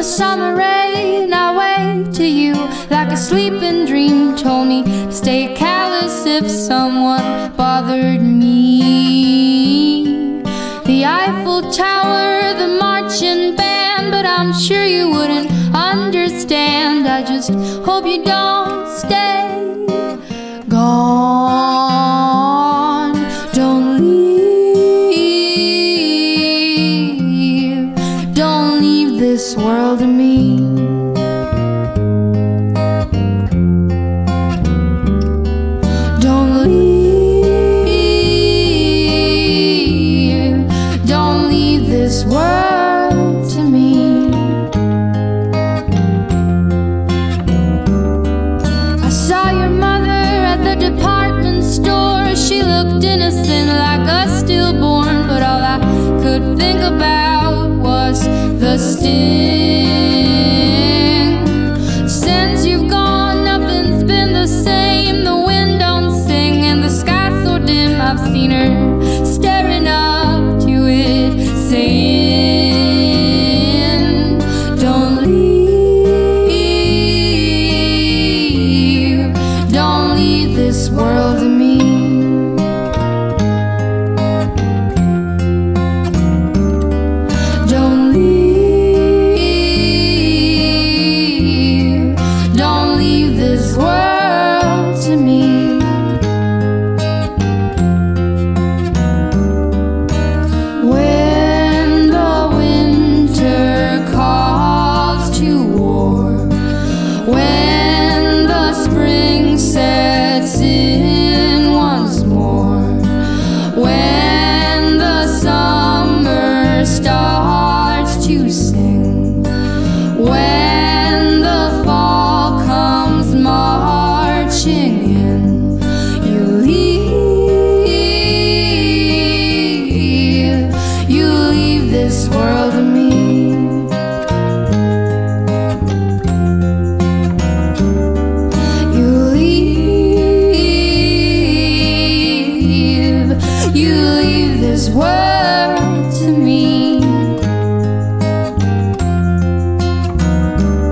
summer rain, I waved to you like a sleeping dream. Told me to stay callous if someone bothered me. The Eiffel Tower, the marching band, but I'm sure you wouldn't understand. I just hope you don't stay.